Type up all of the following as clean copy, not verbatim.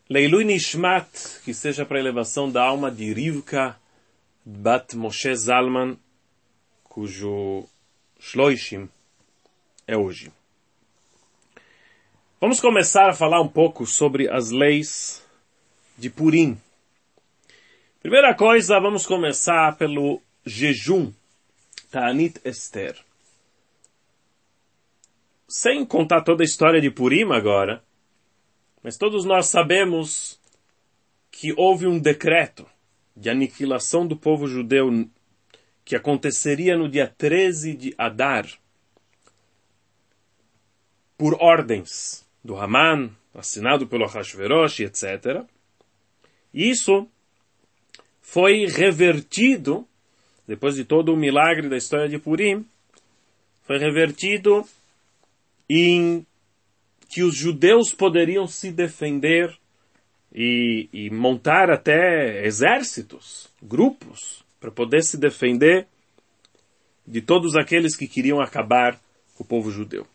Leilui Nishmat, que seja para a elevação da alma de Rivka Bat Moshe Zalman, cujo Shloishim é hoje. Vamos começar a falar um pouco sobre as leis de Purim. Primeira coisa, vamos começar pelo jejum, Ta'anit Esther. Sem contar toda a história de Purim agora, mas todos nós sabemos que houve um decreto de aniquilação do povo judeu que aconteceria no dia 13 de Adar, por ordens do Haman, assinado pelo Ahashverosh, etc. E isso foi revertido, depois de todo o milagre da história de Purim, foi revertido em que os judeus poderiam se defender e montar até exércitos, grupos, para poder se defender de todos aqueles que queriam acabar com o povo judeu.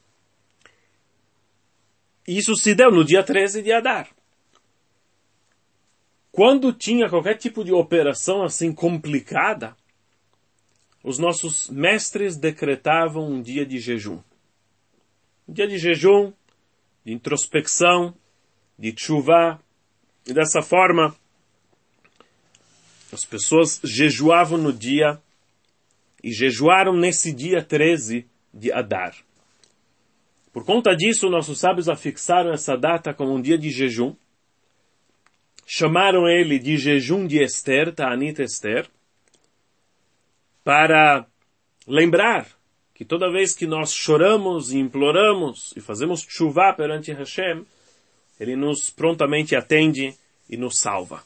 Isso se deu no dia 13 de Adar. Quando tinha qualquer tipo de operação assim complicada, os nossos mestres decretavam um dia de jejum. Um dia de jejum, de introspecção, de tshuvá. E dessa forma, as pessoas jejuavam no dia e jejuaram nesse dia 13 de Adar. Por conta disso, nossos sábios afixaram essa data como um dia de jejum. Chamaram ele de jejum de Esther, Ta'anit Esther, para lembrar que toda vez que nós choramos e imploramos e fazemos tshuvá perante Hashem, ele nos prontamente atende e nos salva.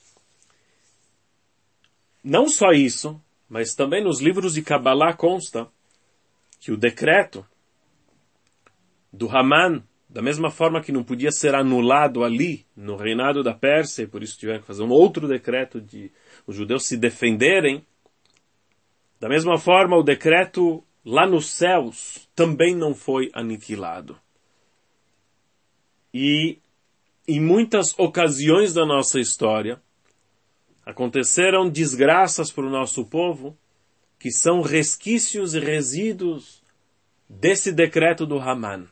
Não só isso, mas também nos livros de Kabbalah consta que o decreto do Haman, da mesma forma que não podia ser anulado ali, no reinado da Pérsia, e por isso tiveram que fazer um outro decreto de os judeus se defenderem, da mesma forma o decreto lá nos céus também não foi aniquilado. E em muitas ocasiões da nossa história, aconteceram desgraças para o nosso povo, que são resquícios e resíduos desse decreto do Haman.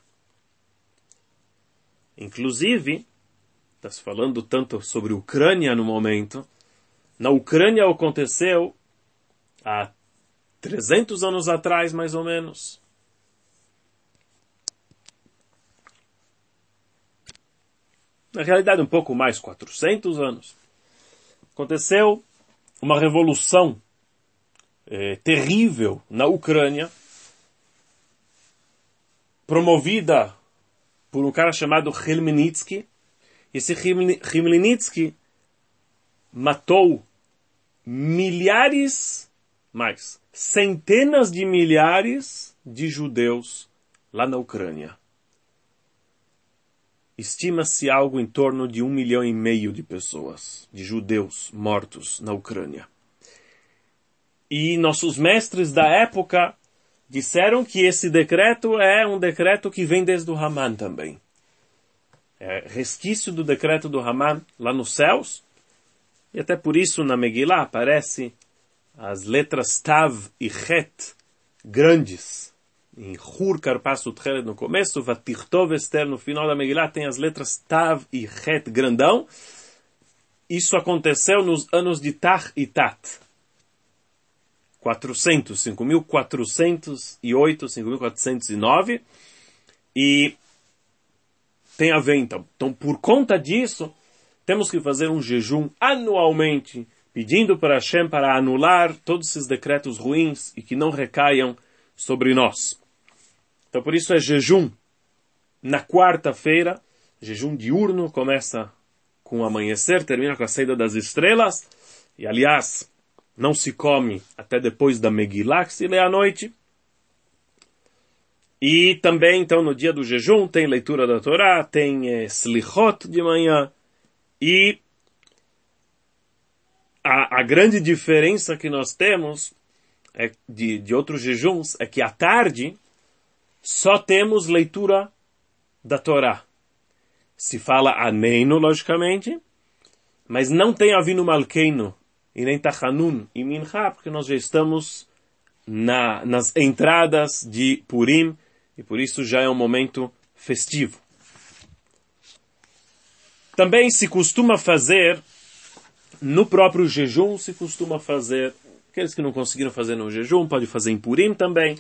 Inclusive, está se falando tanto sobre Ucrânia no momento, na Ucrânia aconteceu há 300 anos atrás, mais ou menos, na realidade um pouco mais, 400 anos, aconteceu uma revolução terrível na Ucrânia, promovida por um cara chamado Khmelnytsky. Esse Khmelnytsky matou centenas de milhares de judeus lá na Ucrânia. Estima-se algo em torno de 1,5 milhão de pessoas, de judeus mortos na Ucrânia. E nossos mestres da época disseram que esse decreto é um decreto que vem desde o Haman também. É resquício do decreto do Haman lá nos céus. E até por isso na Megillah aparece as letras Tav e Het grandes. Em Hur Karpasu Tchelet no começo, Vatirtov Esther no final da Megillah tem as letras Tav e Het grandão. Isso aconteceu nos anos de Tach e Tat. 5.408, 5.409. E tem a ver então. Então, por conta disso, temos que fazer um jejum anualmente, pedindo para Hashem para anular todos esses decretos ruins e que não recaiam sobre nós. Então, por isso é jejum na quarta-feira, jejum diurno, começa com o amanhecer, termina com a saída das estrelas, e aliás, não se come até depois da Megillah, que se lê à noite. E também, então, no dia do jejum, tem leitura da Torá, tem Slichot de manhã, e a grande diferença que nós temos de outros jejuns é que à tarde só temos leitura da Torá. se fala Aneinu, logicamente, mas não tem Avinu Malkeinu, e nem Tachanun e Mincha, porque nós já estamos nas entradas de Purim, e por isso já é um momento festivo. Também se costuma fazer, no próprio jejum se costuma fazer, aqueles que não conseguiram fazer no jejum, pode fazer em Purim também,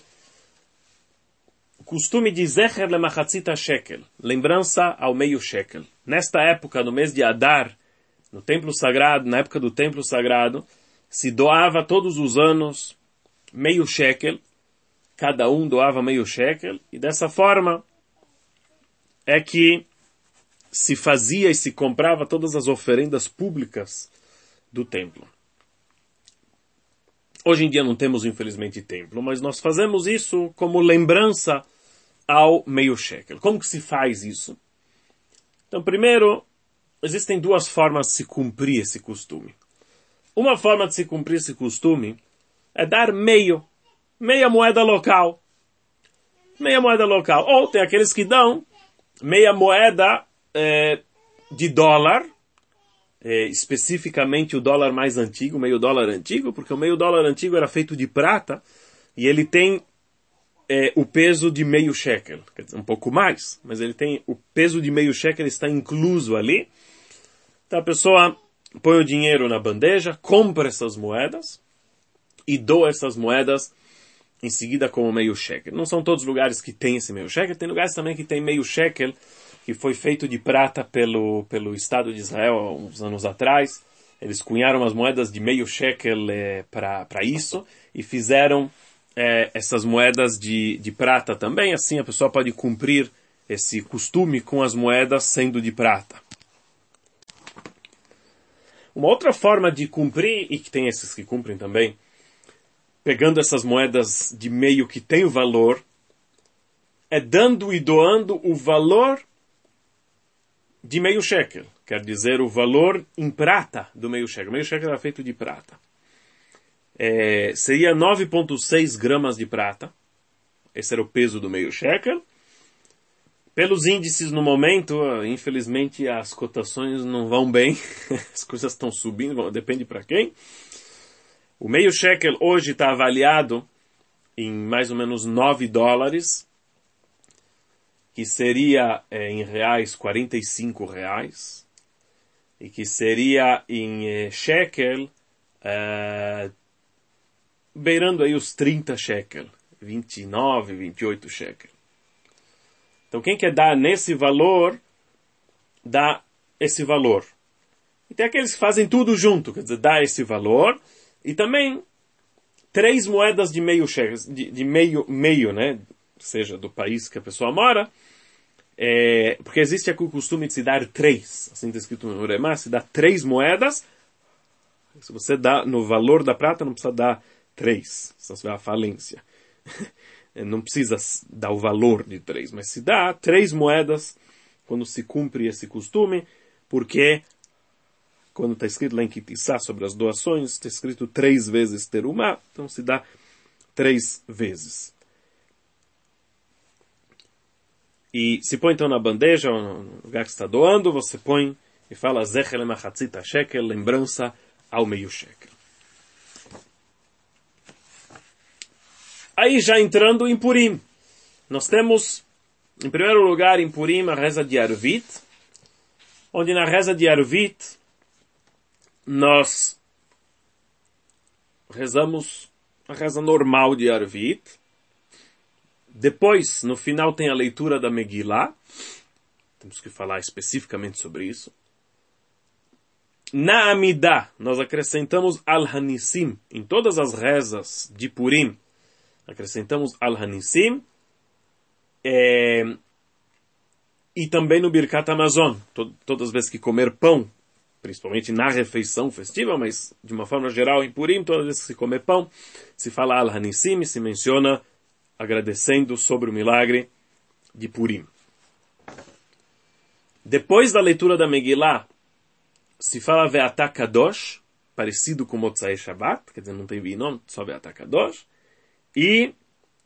o costume de Zecher Lemachatzita Shekel, lembrança ao meio shekel. Nesta época, no mês de Adar, no templo sagrado, na época do templo sagrado, se doava todos os anos meio shekel, cada um doava meio shekel, e dessa forma é que se fazia e se comprava todas as oferendas públicas do templo. Hoje em dia não temos, infelizmente, templo, mas nós fazemos isso como lembrança ao meio shekel. Como que se faz isso? Então, primeiro, existem duas formas de se cumprir esse costume. Uma forma de se cumprir esse costume é dar meia moeda local. Meia moeda local. Ou tem aqueles que dão meia moeda de dólar, especificamente o dólar mais antigo, o meio dólar antigo, porque o meio dólar antigo era feito de prata e ele tem o peso de meio shekel, quer dizer, um pouco mais, mas ele tem o peso de meio shekel, está incluso ali. Então a pessoa põe o dinheiro na bandeja, compra essas moedas e doa essas moedas em seguida como meio shekel. Não são todos os lugares que tem esse meio shekel, tem lugares também que tem meio shekel, que foi feito de prata pelo Estado de Israel há uns anos atrás. Eles cunharam as moedas de meio shekel para isso e fizeram essas moedas de prata também. Assim a pessoa pode cumprir esse costume com as moedas sendo de prata. Uma outra forma de cumprir, e que tem esses que cumprem também, pegando essas moedas de meio que tem o valor, é dando e doando o valor de meio shekel. Quer dizer, o valor em prata do meio shekel. O meio shekel era feito de prata. Seria 9,6 gramas de prata. Esse era o peso do meio shekel. Pelos índices no momento, infelizmente as cotações não vão bem. As coisas estão subindo, depende para quem. O meio shekel hoje está avaliado em mais ou menos 9 dólares, que seria em reais 45 reais, e que seria em shekel beirando aí os 30 shekel, 29, 28 shekel. Então quem quer dar nesse valor, dá esse valor. E tem aqueles que fazem tudo junto, quer dizer, dá esse valor, e também 3 moedas de meio shekel, de meio, né? Seja do país que a pessoa mora, porque existe aqui o costume de se dar 3, assim está escrito no Uremá, se dá 3 moedas. Se você dá no valor da prata, não precisa dar 3, senão você vai à falência. Não precisa dar o valor de 3, mas se dá 3 moedas quando se cumpre esse costume, porque quando está escrito lá em Kitissá sobre as doações, está escrito 3 vezes terumá, então se dá 3 vezes. E se põe então na bandeja, ou no lugar que está doando, você põe e fala Zecher Lemachatzita Shekel, lembrança ao meio shekel. Aí já entrando em Purim, nós temos, em primeiro lugar, em Purim, a reza de Arvit, onde na reza de Arvit nós rezamos a reza normal de Arvit. Depois, no final, tem a leitura da Megillah. Temos que falar especificamente sobre isso. Na Amidah, nós acrescentamos Al-Hanissim em todas as rezas de Purim. Acrescentamos Al-Hanissim e também no Birkat Hamazon. Todas as vezes que comer pão, principalmente na refeição festiva, mas de uma forma geral em Purim, todas as vezes que se comer pão, se fala Al-Hanissim e se menciona agradecendo sobre o milagre de Purim. Depois da leitura da Megillah, se fala Ve'atah Kadosh, parecido com Motzai Shabbat, quer dizer, não tem vinho, só Ve'atah Kadosh. E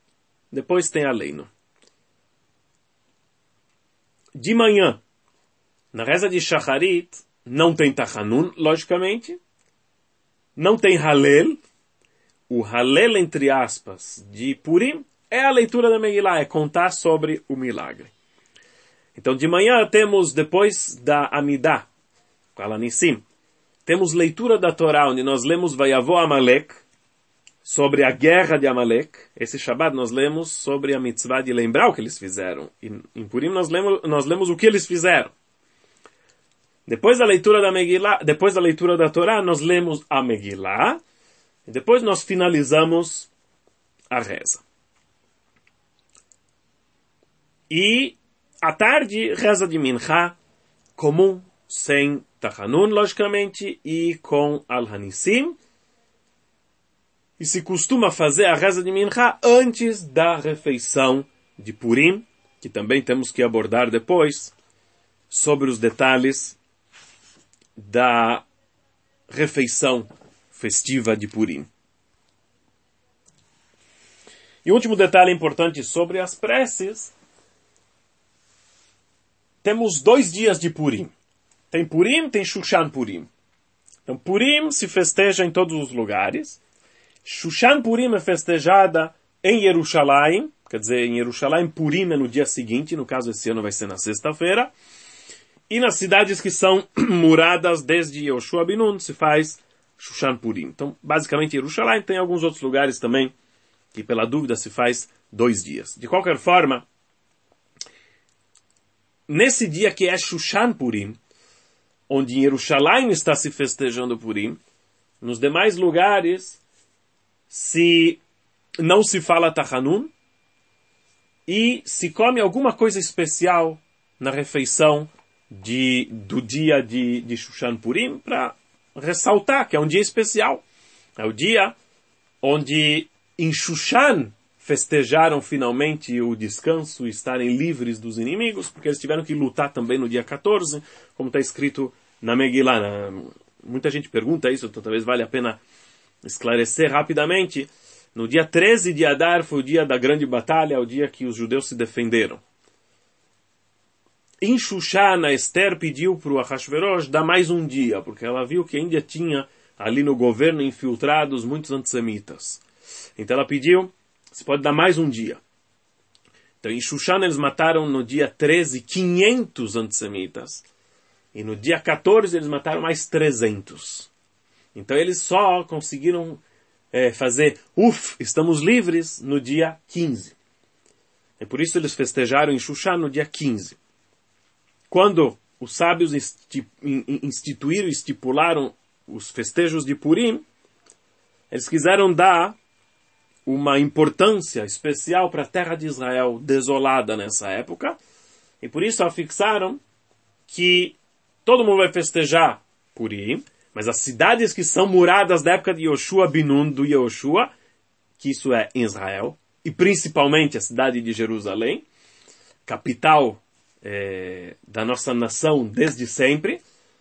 depois tem Aleinu. De manhã, Na reza de Shacharit, não tem Tachanun, logicamente. Não tem Halel. O Halel, entre aspas, de Purim, é a leitura da Megillah, é contar sobre o milagre. Então, de manhã temos, depois da Amidah, Alanissim, temos leitura da Torá, onde nós lemos Vayavó Amalek, sobre a guerra de Amalek. Esse Shabbat nós lemos sobre a mitzvah de lembrar o que eles fizeram. E em Purim nós lemos o que eles fizeram. Depois da leitura da Megillah, depois da leitura da Torá, nós lemos a Megillah. E depois nós finalizamos a reza. E à tarde, reza de Minchá, comum, sem Tachanun, logicamente, e com Al-Hanissim. E se costuma fazer a reza de Minchá antes da refeição de Purim, que também temos que abordar depois, sobre os detalhes da refeição festiva de Purim. E o último detalhe importante sobre as preces, temos 2 dias de Purim. Tem Purim, tem Shushan Purim. Então Purim se festeja em todos os lugares. Shushan Purim é festejada em Jerusalém, quer dizer, em Jerusalém Purim é no dia seguinte, no caso esse ano vai ser na sexta-feira. E nas cidades que são muradas desde Yoshua ben Nun se faz Shushan Purim. Então, basicamente, Jerusalém tem alguns outros lugares também que, pela dúvida, se faz 2 dias. De qualquer forma, nesse dia que é Shushan Purim, onde em Jerusalém está se festejando Purim, nos demais lugares não se fala Tachanun e se come alguma coisa especial na refeição do dia de Shushan Purim, para ressaltar que é um dia especial. É o dia onde em Shushan festejaram finalmente o descanso e estarem livres dos inimigos, porque eles tiveram que lutar também no dia 14, como está escrito na Megillah. Muita gente pergunta isso, então talvez vale a pena esclarecer rapidamente. No dia 13 de Adar foi o dia da grande batalha, o dia que os judeus se defenderam. Em Shushan, a Esther pediu para o Ahashverosh dar mais um dia, porque ela viu que ainda tinha ali no governo infiltrados muitos antissemitas. Então ela pediu, se pode dar mais um dia. Então em Shushan eles mataram no dia 13 500 antissemitas. E no dia 14 eles mataram mais 300. Então eles só conseguiram fazer, estamos livres no dia 15. E por isso eles festejaram em Shushan no dia 15. Quando os sábios instituíram e estipularam os festejos de Purim, eles quiseram dar uma importância especial para a terra de Israel desolada nessa época, e por isso afixaram que todo mundo vai festejar Purim, mas as cidades que são muradas da época de Yoshua ben Nun, do Yoshua, que isso é em Israel, e principalmente a cidade de Jerusalém, capital da nossa nação desde sempre.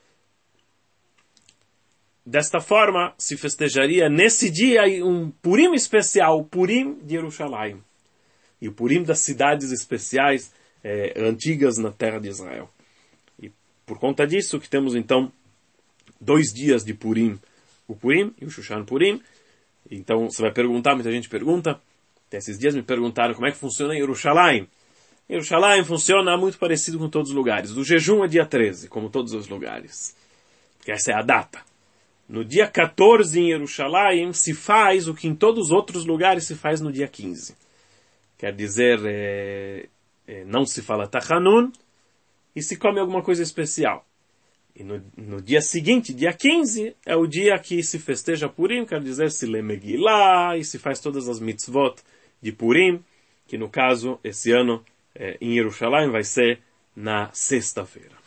Desta forma, se festejaria nesse dia um Purim especial, o Purim de Jerusalém. E o Purim das cidades especiais antigas na terra de Israel. E por conta disso que temos então 2 dias de Purim, o Purim e o Shushan Purim. Então você vai perguntar, muita gente pergunta, até esses dias me perguntaram como é que funciona em Jerusalém. Jerusalém funciona muito parecido com todos os lugares. O jejum é dia 13, como todos os lugares. Porque essa é a data. No dia 14 em Jerusalém se faz o que em todos os outros lugares se faz no dia 15. Quer dizer, não se fala Tachanun e se come alguma coisa especial. E no dia seguinte, dia 15, é o dia que se festeja Purim, quer dizer, se lê Megillah e se faz todas as mitzvot de Purim, que no caso, esse ano, em Jerusalém vai ser na sexta-feira.